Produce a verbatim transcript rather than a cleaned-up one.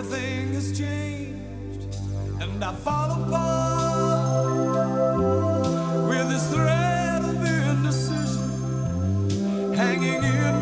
everything has changed, and I fall apart with this thread of indecision hanging in